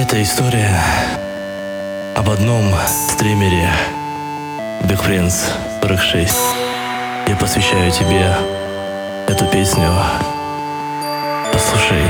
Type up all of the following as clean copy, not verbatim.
Это история об одном стримере Big Prince 46. Я посвящаю тебе эту песню. Послушай.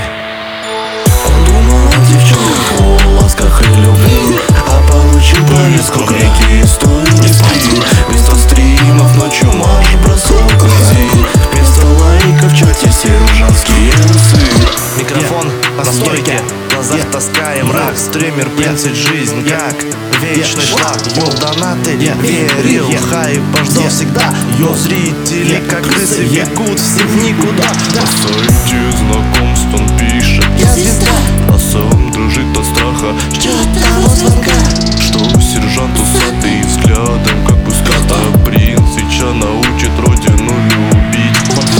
Он думал о девчонках, о ласках и любви, а получил повестку, какие истории не спи. Вместо стримов ночью марш, бросок грузи. Вместо лайков в чате сержантские усы. Микрофон на стойке, в глазах тоска и мрак. Стример принцит жизнь, как вечный шлак. Йоу, донаты, верил, хайп ждал всегда. Йоу, зрители, как крысы, бегут все в никуда. На сайте знакомств он пишет: я звезда, а сам дрожит от страха, ждет того звонка. что у сержанта усатый взглядом, как бы ската. Принц сейчас научит родину любить.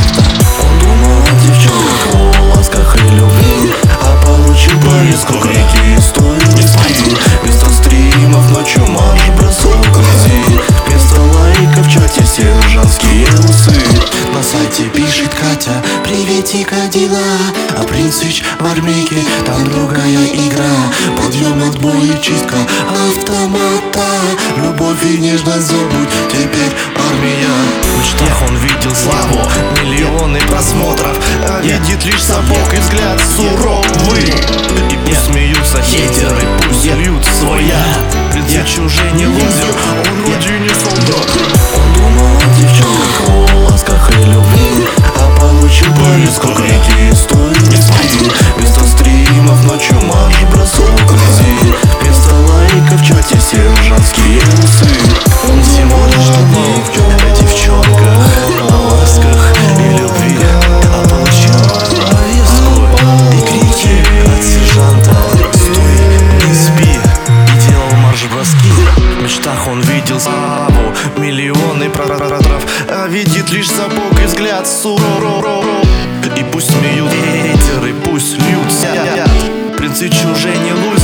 Он думал о девчонках, о ласках и любви, а получил повестку, какие истории не спи. Вместо стримов ночью марш, бросок грузи. Вместо лайков в чате сержантские усы. На сайте пишет Катя: приветик, как дела? А Принцич в армейке, там другая игра. Подъем, отбой и чистка автомата. Любовь и нежность забудь, теперь армия. В мечтах он видел славу, миллионы просмотров, а видит лишь сапог и взгляд суровый. И пусть смеются хейтеры, пусть льют свой яд. Принцич уже не лузер, он родине солдат. Он думал о девчонках, о ласках и любви, а получил повестку, какие истории не спи. Вместо стримов ночью марш, бросок грузи. Вместо лайков в чате сержантские усы. Он всего лишь думал о девчонках, о ласках и любви, а получил повестку и крики от сержанта: стой, не спи, и делал марш-броски. В мечтах он видел славу, миллионы прораторов, а видит лишь сапог и взгляд суров. И пусть смеют хейтеры, пусть льют яд. Принцич уже не лузер,